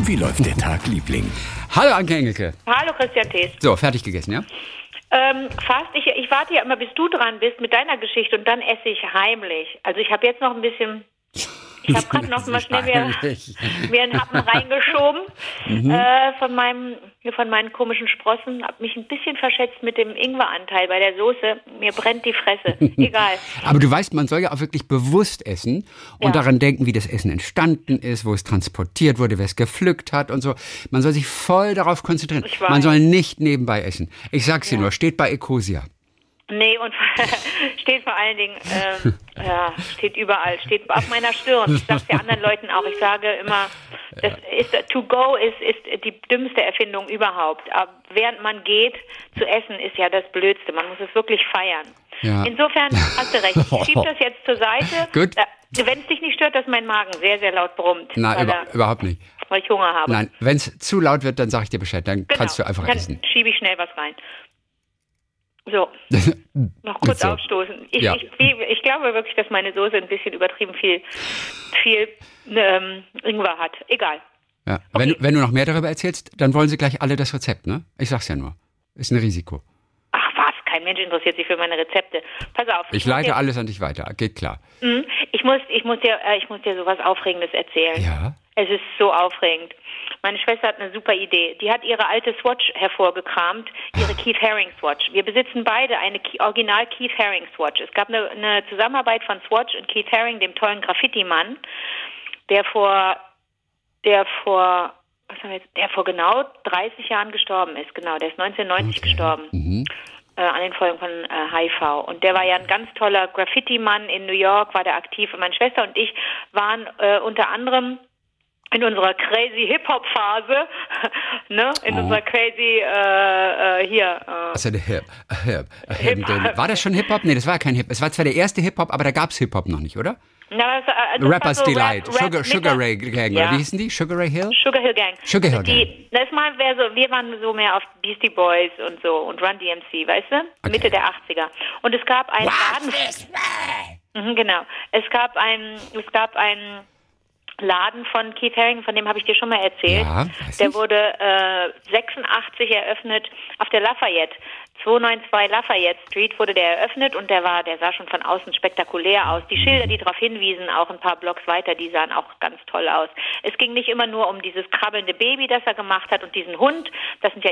Wie läuft der Tag, Liebling? Hallo Anke Engelke. Hallo Christian Thees. So, fertig gegessen, ja? Fast. Ich warte ja immer, bis du dran bist mit deiner Geschichte und dann esse ich heimlich. Also ich habe jetzt noch ein bisschen... Ich habe gerade noch mal schnell mir einen Happen reingeschoben von meinen komischen Sprossen. Habe mich ein bisschen verschätzt mit dem Ingweranteil bei der Soße. Mir brennt die Fresse. Egal. Aber du weißt, man soll ja auch wirklich bewusst essen und daran denken, wie das Essen entstanden ist, wo es transportiert wurde, wer es gepflückt hat und so. Man soll sich voll darauf konzentrieren. Man soll nicht nebenbei essen. Ich sag's dir nur, steht bei Ecosia. Nee, und steht vor allen Dingen, steht überall, steht auf meiner Stirn. Ich sag's ja anderen Leuten auch. Ich sage immer, To-Go ist die dümmste Erfindung überhaupt. Aber während man geht, zu essen ist ja das Blödste. Man muss es wirklich feiern. Ja. Insofern hast du recht. Ich schiebe das jetzt zur Seite. Gut. Wenn es dich nicht stört, dass mein Magen sehr, sehr laut brummt. Nein, überhaupt nicht. Weil ich Hunger habe. Nein, wenn es zu laut wird, dann sage ich dir Bescheid. Dann kannst du einfach essen. Dann schiebe ich schnell was rein. So, noch kurz so. Aufstoßen. Ich glaube wirklich, dass meine Soße ein bisschen übertrieben viel Ingwer hat. Egal. Ja. Okay. Wenn du noch mehr darüber erzählst, dann wollen sie gleich alle das Rezept, ne? Ich sag's ja nur. Ist ein Risiko. Ach was, kein Mensch interessiert sich für meine Rezepte. Pass auf. Ich leite alles an dich weiter. Geht klar. Ich muss dir sowas Aufregendes erzählen. Ja? Es ist so aufregend. Meine Schwester hat eine super Idee. Die hat ihre alte Swatch hervorgekramt, ihre Keith Haring Swatch. Wir besitzen beide eine Original Keith Haring Swatch. Es gab eine Zusammenarbeit von Swatch und Keith Haring, dem tollen Graffiti-Mann, der vor genau 30 Jahren gestorben ist. Genau, der ist 1990 gestorben. An den Folgen von HIV. Und der war ja ein ganz toller Graffiti-Mann in New York, war der aktiv. Und meine Schwester und ich waren unter anderem in unserer crazy Hip-Hop-Phase, ne? In unserer crazy, Also der Hip-Hop. War das schon Hip-Hop? Nee, das war kein Hip-Hop. Es war zwar der erste Hip-Hop, aber da gab's Hip-Hop noch nicht, oder? Na, das Rappers so Delight, Sugar Ray Gang, oder wie hießen die? Sugar Ray Hill? Sugar Hill Gang. Sugar Hill Gang. Wir waren so mehr auf Beastie Boys und so und Run DMC, weißt du? Okay. Mitte der 80er. Und es gab einen Laden. Genau. Es gab einen Laden von Keith Haring, von dem habe ich dir schon mal erzählt. Ja, der wurde 86 eröffnet auf der Lafayette. 292 Lafayette Street wurde der eröffnet und der sah schon von außen spektakulär aus. Die Schilder, die darauf hinwiesen, auch ein paar Blocks weiter, die sahen auch ganz toll aus. Es ging nicht immer nur um dieses krabbelnde Baby, das er gemacht hat und diesen Hund. Das sind ja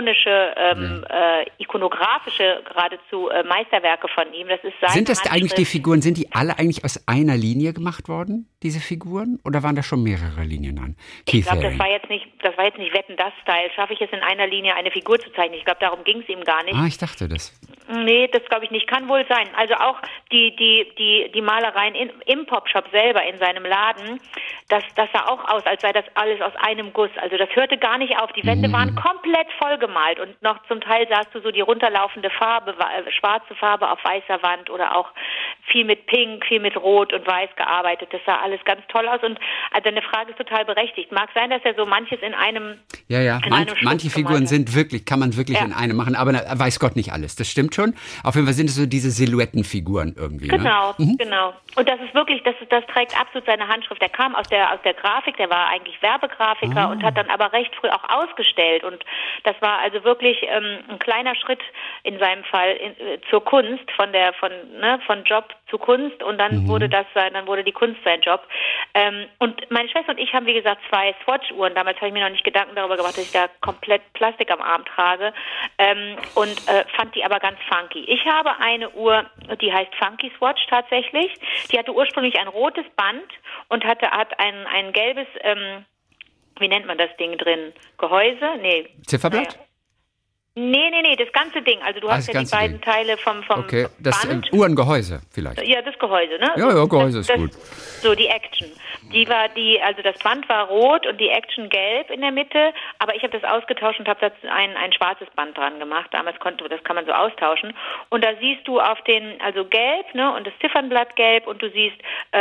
ikonografische geradezu Meisterwerke von ihm. Das ist Sind das eigentlich die Figuren, sind die alle eigentlich aus einer Linie gemacht worden, diese Figuren? Oder waren da schon mehrere Linien an? Ich glaube, das war jetzt nicht Wetten, das Style. Schaffe ich es in einer Linie, eine Figur zu zeichnen? Ich glaube, darum ging es ihm gar nicht. Ich dachte das. Nee, das glaube ich nicht. Kann wohl sein. Also auch die Malereien im Popshop selber, in seinem Laden, das sah auch aus, als sei das alles aus einem Guss. Also das hörte gar nicht auf. Die Wände waren komplett vollgemalt und noch zum Teil sahst du so die runterlaufende Farbe, schwarze Farbe auf weißer Wand oder auch viel mit Pink, viel mit Rot und Weiß gearbeitet. Das sah alles ganz toll aus und deine Frage ist total berechtigt. Mag sein, dass er so manches in einem manche Figuren kann man wirklich in einem machen, aber weiß Gott nicht alles. Das stimmt schon. Auf jeden Fall sind es so diese Silhouettenfiguren irgendwie. Genau, genau. Und das ist wirklich, das trägt absolut seine Handschrift. Der kam aus der Grafik, der war eigentlich Werbegrafiker und hat dann aber recht früh auch ausgestellt. Und das war also wirklich ein kleiner Schritt in seinem Fall zur Kunst, von Job zu Kunst und dann wurde die Kunst sein Job. Und meine Schwester und ich haben, wie gesagt, 2 Swatch-Uhren. Damals habe ich mir noch nicht Gedanken darüber gemacht, dass ich da komplett Plastik am Arm trage und fand die aber ganz funky. Ich habe eine Uhr, die heißt Funky Swatch tatsächlich. Die hatte ursprünglich ein rotes Band und hat ein gelbes, wie nennt man das Ding drin? Gehäuse? Nee. Zifferblatt? Nee, das ganze Ding. Also du hast ja die beiden Teile vom okay, das Band. Uhrengehäuse vielleicht. Ja, das Gehäuse, ne? Ja, Gehäuse ist gut. So, die Action. Also das Band war rot und die Action gelb in der Mitte, aber ich habe das ausgetauscht und habe da ein schwarzes Band dran gemacht. Damals das kann man so austauschen. Und da siehst du also gelb, ne, und das Ziffernblatt gelb und du siehst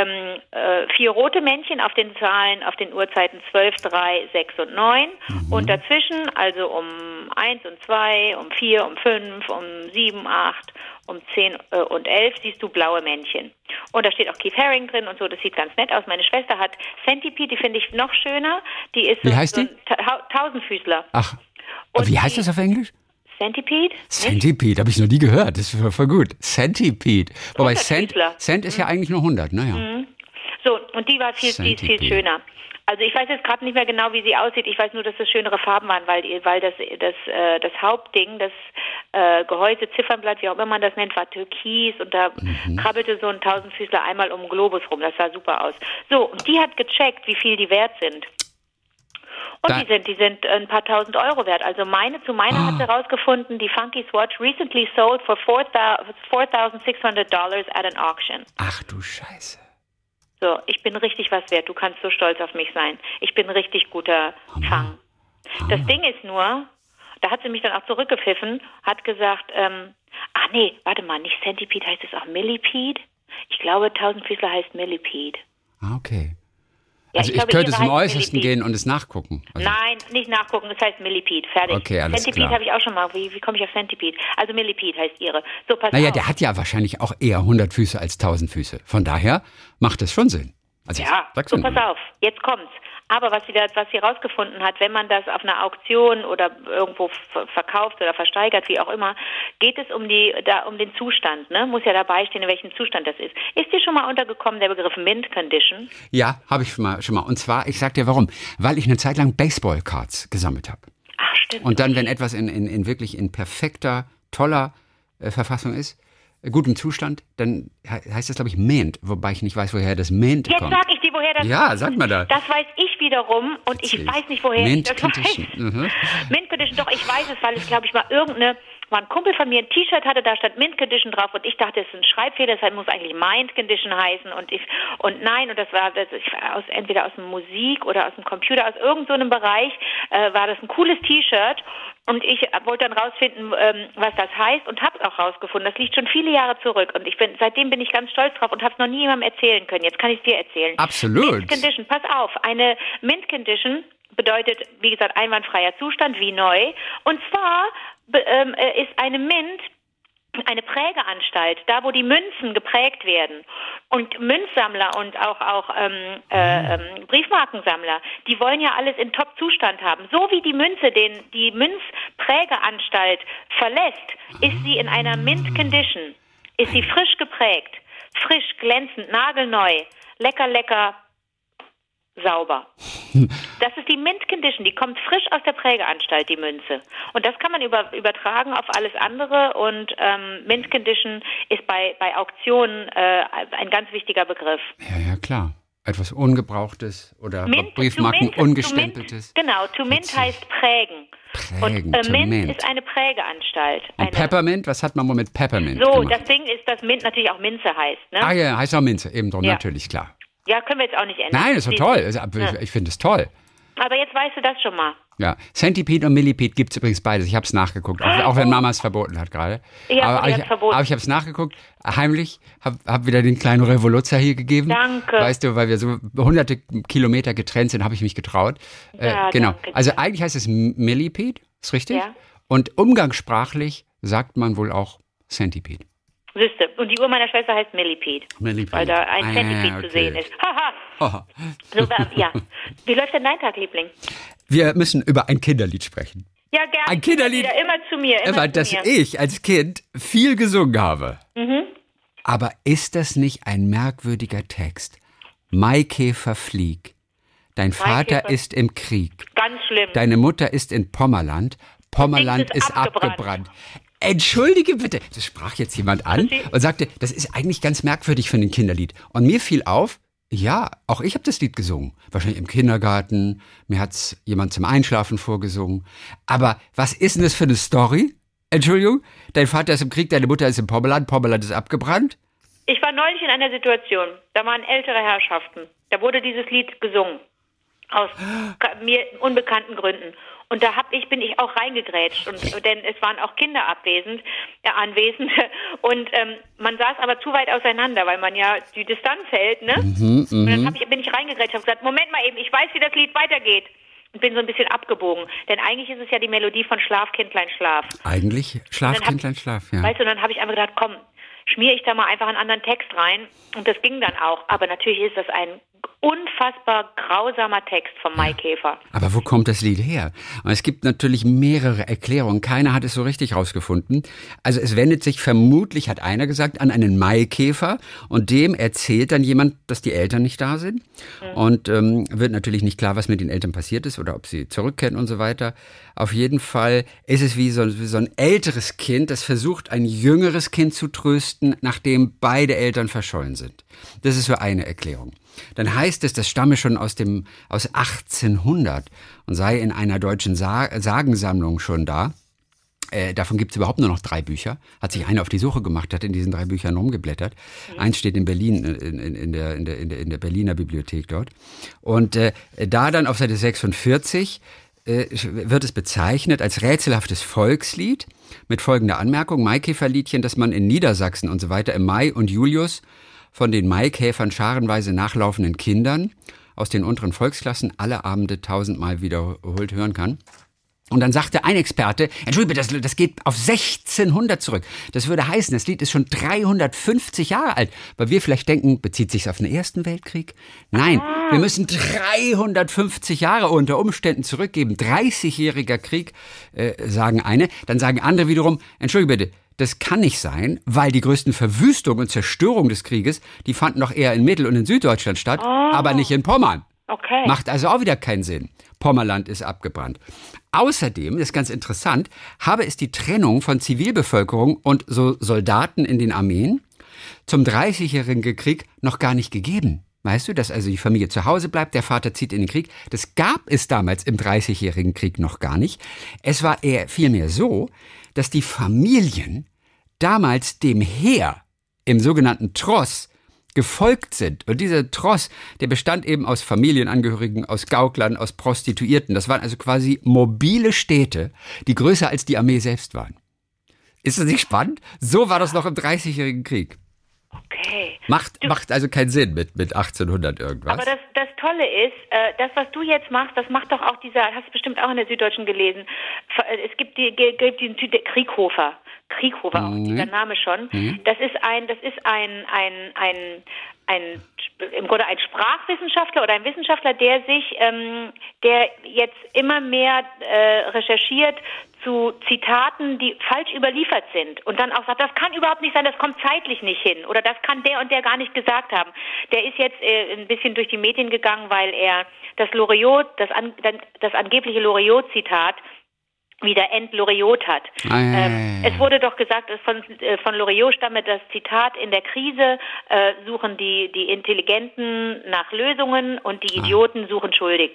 4 rote Männchen auf den Zahlen, auf den Uhrzeiten 12, 3, 6 und 9. Und dazwischen, also um 1 und 2, um 4, um 5, um 7, 8, um 10 und 11 siehst du blaue Männchen. Und da steht auch Keith Haring drin und so, das sieht ganz nett aus. Meine Schwester hat Centipede, die finde ich noch schöner. Die ist wie heißt die? Tausendfüßler. Ach, und wie heißt das auf Englisch? Centipede? Centipede, habe ich noch nie gehört. Das ist voll gut. Centipede. Wobei Cent ist ja eigentlich nur 100, naja. Mhm. So, und die ist viel schöner. Also ich weiß jetzt gerade nicht mehr genau, wie sie aussieht. Ich weiß nur, dass es schönere Farben waren, weil das Hauptding, das Gehäuse, Ziffernblatt, wie auch immer man das nennt, war türkis und da krabbelte so ein Tausendfüßler einmal um den Globus rum. Das sah super aus. So, und die hat gecheckt, wie viel die wert sind. Und die sind ein paar tausend Euro wert. Also meiner hat sie rausgefunden, die Funky Swatch recently sold for $4,600 at an auction. Ach du Scheiße. So, ich bin richtig was wert. Du kannst so stolz auf mich sein. Ich bin ein richtig guter Fang. Das Ding ist nur, da hat sie mich dann auch zurückgepfiffen, hat gesagt, nicht Centipede, heißt es auch Millipede? Ich glaube, Tausendfüßler heißt Millipede. Okay. Ja, also ich könnte zum Äußersten gehen und es nachgucken. Also nein, nicht nachgucken, das heißt Millipede, fertig. Okay, alles Centipede klar. habe ich auch schon mal, wie komme ich auf Centipede? Also Millipede heißt ihre. So, pass naja, auf. der hat ja wahrscheinlich auch eher 100 Füße als 1000 Füße. Von daher macht es schon Sinn. Also ja, so pass auf, jetzt kommt's. Aber was sie rausgefunden hat, wenn man das auf einer Auktion oder irgendwo verkauft oder versteigert, wie auch immer, geht es um den Zustand, ne? Muss ja dabei stehen, in welchem Zustand das ist. Ist dir schon mal untergekommen der Begriff Mint Condition? Ja, habe ich schon mal. Und zwar, ich sag dir warum. Weil ich eine Zeit lang Baseball-Cards gesammelt habe. Ach, stimmt. Und dann, wenn etwas wirklich in perfekter, toller Verfassung ist, gutem Zustand, dann heißt das, glaube ich, Mint, wobei ich nicht weiß, woher das Mint kommt. Jetzt sag ich dir, woher das kommt. Ja, sag mal da. Das weiß ich wiederum und ich weiß nicht, woher Mint ich das Condition. weiß. Mint Condition, doch, ich weiß es, weil es, glaube ich, mal ein Kumpel von mir ein T-Shirt hatte, da stand Mint Condition drauf und ich dachte, das ist ein Schreibfehler, deshalb muss eigentlich Mind Condition heißen und das war entweder aus der Musik oder aus dem Computer, aus irgendeinem so einem Bereich, war das ein cooles T-Shirt. Und ich wollte dann rausfinden, was das heißt und habe es auch rausgefunden. Das liegt schon viele Jahre zurück und seitdem bin ich ganz stolz drauf und habe es noch nie jemandem erzählen können. Jetzt kann ich es dir erzählen. Absolut. Mint Condition, pass auf, eine Mint Condition bedeutet, wie gesagt, einwandfreier Zustand, wie neu. Und zwar ist eine Mint eine Prägeanstalt, da wo die Münzen geprägt werden. Und Münzsammler und auch Briefmarkensammler, die wollen ja alles in Top-Zustand haben. So wie die Münze die Münzprägeanstalt verlässt, ist sie in einer Mint-Condition. Ist sie frisch geprägt, frisch, glänzend, nagelneu, lecker, sauber. Das ist die Mint Condition, die kommt frisch aus der Prägeanstalt, die Münze. Und das kann man übertragen auf alles andere und Mint Condition ist bei Auktionen ein ganz wichtiger Begriff. Ja, klar. Etwas Ungebrauchtes oder Briefmarken Ungestempeltes. Genau, to mint heißt prägen. Und Mint ist eine Prägeanstalt. Und Peppermint, was hat man wohl mit Peppermint So, gemacht? das Ding ist, dass Mint natürlich auch Minze heißt. Ne? Ah ja, heißt auch Minze, eben drum, natürlich, klar. Ja, können wir jetzt auch nicht ändern. Nein, das ist doch toll. Ich finde es toll. Aber jetzt weißt du das schon mal. Ja, Centipede und Millipede gibt es übrigens beides. Ich habe es nachgeguckt, auch wenn Mama es verboten hat gerade. Ja, aber ich habe es nachgeguckt, heimlich, habe wieder den kleinen Revoluzzer hier gegeben. Danke. Weißt du, weil wir so hunderte Kilometer getrennt sind, habe ich mich getraut. Ja, genau. danke. Also eigentlich heißt es Millipede, ist richtig? Ja. Und umgangssprachlich sagt man wohl auch Centipede. Siehste. Und die Uhr meiner Schwester heißt Millipede. Millipede. Weil da ein Centipede zu sehen ist. Haha. So, ja. Wie läuft denn dein Tag, Liebling? Wir müssen über ein Kinderlied sprechen. Ja, gerne. Ein Kinderlied, Immer zu mir. das ich als Kind viel gesungen habe. Mhm. Aber ist das nicht ein merkwürdiger Text? Maikäfer flieg. Dein Vater ist im Krieg. Ganz schlimm. Deine Mutter ist in Pommerland. Pommerland ist abgebrannt. Entschuldige bitte. Das sprach jetzt jemand an und sagte, das ist eigentlich ganz merkwürdig für ein Kinderlied. Und mir fiel auf, ja, auch ich habe das Lied gesungen. Wahrscheinlich im Kindergarten. Mir hat's jemand zum Einschlafen vorgesungen. Aber was ist denn das für eine Story? Entschuldigung, dein Vater ist im Krieg, deine Mutter ist in Pommerland. Pommerland ist abgebrannt. Ich war neulich in einer Situation, da waren ältere Herrschaften. Da wurde dieses Lied gesungen. Aus mir unbekannten Gründen. Und bin ich auch reingegrätscht, denn es waren auch Kinder anwesend. Und man saß aber zu weit auseinander, weil man ja die Distanz hält, ne? Und dann bin ich reingegrätscht und habe gesagt, Moment mal eben, ich weiß, wie das Lied weitergeht. Und bin so ein bisschen abgebogen. Denn eigentlich ist es ja die Melodie von Schlaf, Kindlein, Schlaf. Eigentlich Schlaf, Kindlein, Schlaf, ja. Weißt du, und dann habe ich einfach gedacht, komm, schmiere ich da mal einfach einen anderen Text rein. Und das ging dann auch. Aber natürlich ist das ein unfassbar grausamer Text vom Maikäfer. Aber wo kommt das Lied her? Und es gibt natürlich mehrere Erklärungen. Keiner hat es so richtig rausgefunden. Also es wendet sich vermutlich, hat einer gesagt, an einen Maikäfer und dem erzählt dann jemand, dass die Eltern nicht da sind. Und wird natürlich nicht klar, was mit den Eltern passiert ist oder ob sie zurückkehren und so weiter. Auf jeden Fall ist es wie so ein älteres Kind, das versucht, ein jüngeres Kind zu trösten, nachdem beide Eltern verschollen sind. Das ist so eine Erklärung. Dann heißt es, das stamme schon aus 1800 und sei in einer deutschen Sagensammlung schon da. Davon gibt es überhaupt nur noch 3 Bücher. Hat sich einer auf die Suche gemacht, hat in diesen 3 Büchern rumgeblättert. Eins steht in Berlin, in der Berliner Bibliothek dort. Und da dann auf Seite 46 wird es bezeichnet als rätselhaftes Volkslied mit folgender Anmerkung: Maikäferliedchen, das man in Niedersachsen und so weiter im Mai und Julius von den Maikäfern scharenweise nachlaufenden Kindern aus den unteren Volksklassen alle Abende 1000-mal wiederholt hören kann. Und dann sagte ein Experte, Entschuldigung, das geht auf 1600 zurück. Das würde heißen, das Lied ist schon 350 Jahre alt. Weil wir vielleicht denken, bezieht sich auf den Ersten Weltkrieg? Nein, wir müssen 350 Jahre unter Umständen zurückgeben. 30-jähriger Krieg, sagen eine. Dann sagen andere wiederum, Entschuldigung bitte, das kann nicht sein, weil die größten Verwüstungen und Zerstörungen des Krieges, die fanden doch eher in Mittel- und in Süddeutschland statt, aber nicht in Pommern. Okay. Macht also auch wieder keinen Sinn. Pommerland ist abgebrannt. Außerdem, das ist ganz interessant, habe es die Trennung von Zivilbevölkerung und so Soldaten in den Armeen zum 30-jährigen Krieg noch gar nicht gegeben. Weißt du, dass also die Familie zu Hause bleibt, der Vater zieht in den Krieg. Das gab es damals im 30-jährigen Krieg noch gar nicht. Es war eher vielmehr so, dass die Familien damals dem Heer im sogenannten Tross gefolgt sind. Und dieser Tross, der bestand eben aus Familienangehörigen, aus Gauklern, aus Prostituierten. Das waren also quasi mobile Städte, die größer als die Armee selbst waren. Ist das nicht spannend? So war das noch im 30-jährigen Krieg. Okay. Macht also keinen Sinn mit 1800 irgendwas. Aber das Tolle ist, das, was du jetzt machst, das macht doch auch hast du bestimmt auch in der Süddeutschen gelesen. Es gibt diesen Krieghofer, auch dieser Name schon. Das ist im Grunde ein Sprachwissenschaftler oder ein Wissenschaftler, der jetzt immer mehr recherchiert zu Zitaten, die falsch überliefert sind und dann auch sagt, das kann überhaupt nicht sein, das kommt zeitlich nicht hin oder das kann der und der gar nicht gesagt haben. Der ist jetzt ein bisschen durch die Medien gegangen, weil er das Loriot, das angebliche Loriot-Zitat wieder entloriot hat. Es wurde doch gesagt, von Loriot stamme das Zitat: In der Krise suchen die Intelligenten nach Lösungen und die Idioten suchen Schuldige.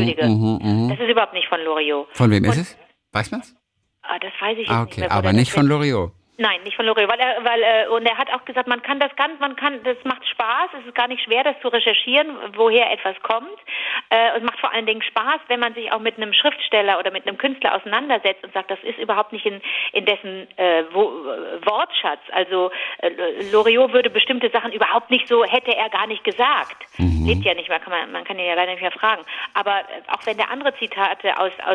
Das ist überhaupt nicht von Loriot. Von wem ist es? Weiß man's? Das weiß ich jetzt nicht mehr. Aber nicht von Loriot. Nein, nicht von Loriot, und er hat auch gesagt, das macht Spaß, es ist gar nicht schwer, das zu recherchieren, woher etwas kommt. Es macht vor allen Dingen Spaß, wenn man sich auch mit einem Schriftsteller oder mit einem Künstler auseinandersetzt und sagt, das ist überhaupt nicht in dessen Wortschatz. Also Loriot würde bestimmte Sachen überhaupt nicht so, hätte er gar nicht gesagt. Lebt ja nicht mehr, man kann ihn ja leider nicht mehr fragen. Aber auch wenn der andere Zitate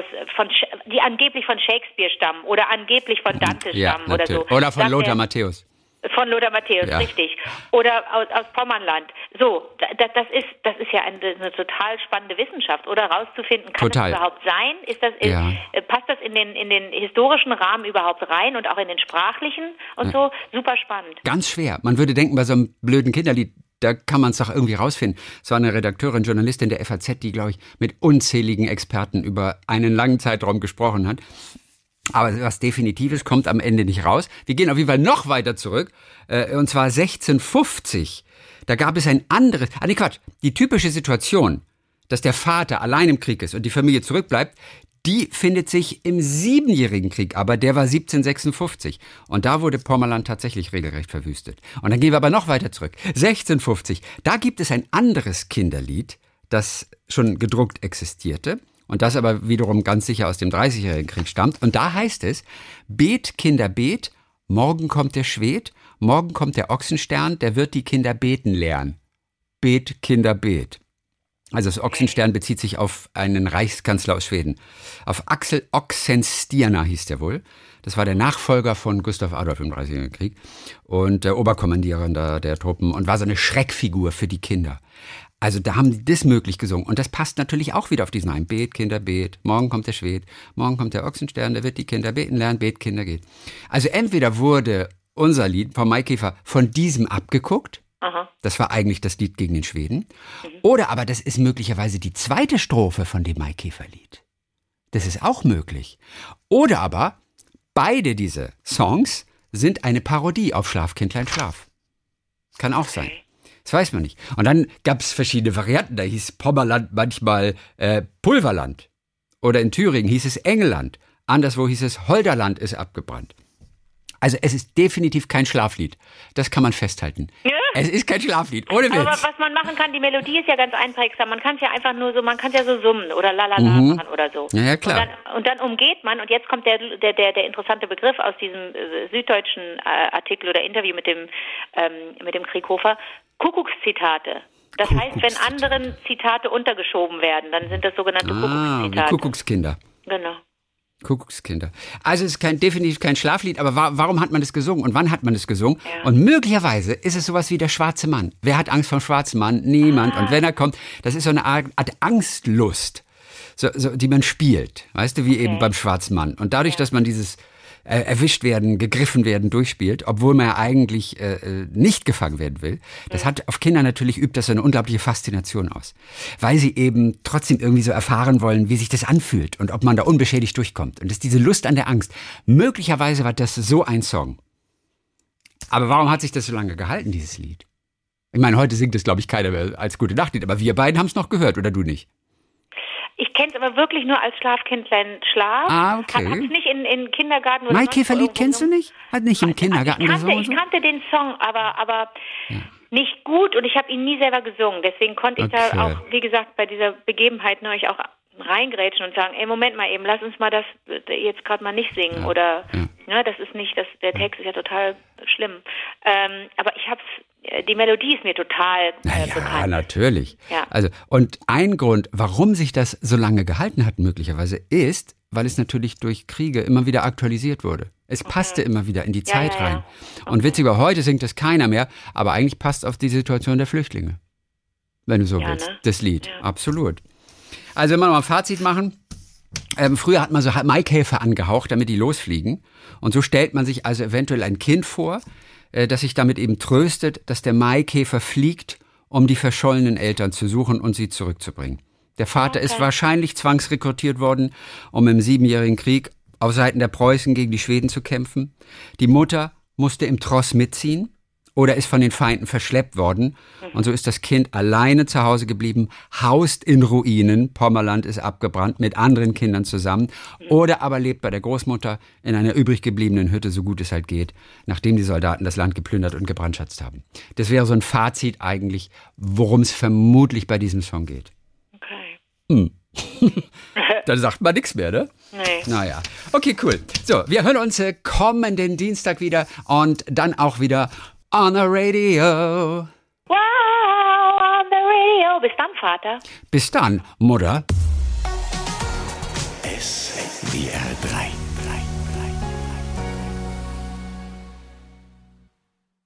die angeblich von Shakespeare stammen oder angeblich von Dante stammen oder so. Oder von Lothar Matthäus. Von Lothar Matthäus, richtig. Oder aus Pommernland. So, das ist ja eine total spannende Wissenschaft, oder rauszufinden, kann das überhaupt sein? Passt das in den historischen Rahmen überhaupt rein und auch in den sprachlichen und so? Super spannend. Ganz schwer. Man würde denken, bei so einem blöden Kinderlied, da kann man es doch irgendwie rausfinden. Es war eine Redakteurin, Journalistin der FAZ, die, glaube ich, mit unzähligen Experten über einen langen Zeitraum gesprochen hat. Aber was Definitives kommt am Ende nicht raus. Wir gehen auf jeden Fall noch weiter zurück, und zwar 1650. Da gab es ein anderes, die typische Situation, dass der Vater allein im Krieg ist und die Familie zurückbleibt, die findet sich im 7-jährigen Krieg, aber der war 1756. Und da wurde Pommerland tatsächlich regelrecht verwüstet. Und dann gehen wir aber noch weiter zurück. 1650, da gibt es ein anderes Kinderlied, das schon gedruckt existierte. Und das aber wiederum ganz sicher aus dem 30-jährigen Krieg stammt. Und da heißt es: Bet, Kinder, bet, morgen kommt der Schwed, morgen kommt der Ochsenstern, der wird die Kinder beten lernen. Bet, Kinder, bet. Also das Ochsenstern bezieht sich auf einen Reichskanzler aus Schweden. Auf Axel Oxenstierna hieß der wohl. Das war der Nachfolger von Gustav Adolf im 30-jährigen Krieg und der Oberkommandierender der Truppen und war so eine Schreckfigur für die Kinder. Also da haben die das möglich gesungen. Und das passt natürlich auch wieder auf diesen einen. Bet, Kinder, bet. Morgen kommt der Schwed. Morgen kommt der Ochsenstern. Der wird die Kinder beten lernen. Bet, Kinder, geht. Also entweder wurde unser Lied von Maikäfer von diesem abgeguckt. Aha. Das war eigentlich das Lied gegen den Schweden. Oder aber das ist möglicherweise die zweite Strophe von dem Maikäferlied. Das ist auch möglich. Oder aber beide diese Songs sind eine Parodie auf Schlaf, Kindlein, Schlaf. Kann auch sein. Das weiß man nicht. Und dann gab es verschiedene Varianten. Da hieß Pommerland manchmal Pulverland. Oder in Thüringen hieß es Engelland. Anderswo hieß es Holderland ist abgebrannt. Also es ist definitiv kein Schlaflied. Das kann man festhalten. Ja. Es ist kein Schlaflied, ohne Witz. Aber was man machen kann, die Melodie ist ja ganz einprägsam. Man kann es ja einfach nur so, man kann es ja so summen oder lalala machen oder so. Ja, klar. Und dann umgeht man, und jetzt kommt der interessante Begriff aus diesem süddeutschen Artikel oder Interview mit dem Krieghofer, Kuckuckszitate. Das heißt, wenn anderen Zitate untergeschoben werden, dann sind das sogenannte Kuckuckszitate. Wie Kuckuckskinder. Genau. Kuckuckskinder. Also es ist definitiv kein Schlaflied, aber warum hat man das gesungen und wann hat man das gesungen? Ja. Und möglicherweise ist es sowas wie der schwarze Mann. Wer hat Angst vor dem schwarzen Mann? Niemand. Und wenn er kommt, das ist so eine Art Angstlust, so, die man spielt, weißt du, wie eben beim schwarzen Mann. Und dadurch, dass man dieses erwischt werden, gegriffen werden, durchspielt, obwohl man ja eigentlich nicht gefangen werden will. Das hat auf Kinder natürlich, übt das so eine unglaubliche Faszination aus. Weil sie eben trotzdem irgendwie so erfahren wollen, wie sich das anfühlt und ob man da unbeschädigt durchkommt. Und das ist diese Lust an der Angst. Möglicherweise war das so ein Song. Aber warum hat sich das so lange gehalten, dieses Lied? Ich meine, heute singt es, glaube ich, keiner mehr als Gute-Nacht-Lied, aber wir beiden haben es noch gehört, oder du nicht? Ich kenne es aber wirklich nur als Schlaf-Kindlein, Schlaf. Ah, okay. Hab's nicht in Kindergarten oder Maikäferlied kennst du nicht? Hat nicht im Kindergarten gesungen? Ich kannte den Song, aber nicht gut, und ich habe ihn nie selber gesungen. Deswegen konnte ich da auch, wie gesagt, bei dieser Begebenheit neulich auch reingrätschen und sagen, ey, Moment mal eben, lass uns mal das jetzt gerade mal nicht singen. Oder, das ist nicht, der Text ist ja total schlimm. Aber die Melodie ist mir total bekannt. Ja, natürlich. Ja. Also, und ein Grund, warum sich das so lange gehalten hat, möglicherweise, ist, weil es natürlich durch Kriege immer wieder aktualisiert wurde. Es passte immer wieder in die Zeit rein. Okay. Und witziger, heute singt es keiner mehr, aber eigentlich passt auf die Situation der Flüchtlinge. Wenn du so willst. Ne? Das Lied. Ja. Absolut. Also, wenn wir mal ein Fazit machen. Früher hat man so Maikäfer angehaucht, damit die losfliegen. Und so stellt man sich also eventuell ein Kind vor, das sich damit eben tröstet, dass der Maikäfer fliegt, um die verschollenen Eltern zu suchen und sie zurückzubringen. Der Vater ist wahrscheinlich zwangsrekrutiert worden, um im 7-jährigen Krieg auf Seiten der Preußen gegen die Schweden zu kämpfen. Die Mutter musste im Tross mitziehen oder ist von den Feinden verschleppt worden. Und so ist das Kind alleine zu Hause geblieben, haust in Ruinen, Pommerland ist abgebrannt, mit anderen Kindern zusammen. Oder aber lebt bei der Großmutter in einer übrig gebliebenen Hütte, so gut es halt geht, nachdem die Soldaten das Land geplündert und gebrandschatzt haben. Das wäre so ein Fazit eigentlich, worum es vermutlich bei diesem Song geht. Okay. Dann sagt man nichts mehr, ne? Nee. Naja, okay, cool. So, wir hören uns kommenden Dienstag wieder und dann auch wieder on the radio. Wow, on the radio. Bis dann, Vater. Bis dann, Mutter. SWR 3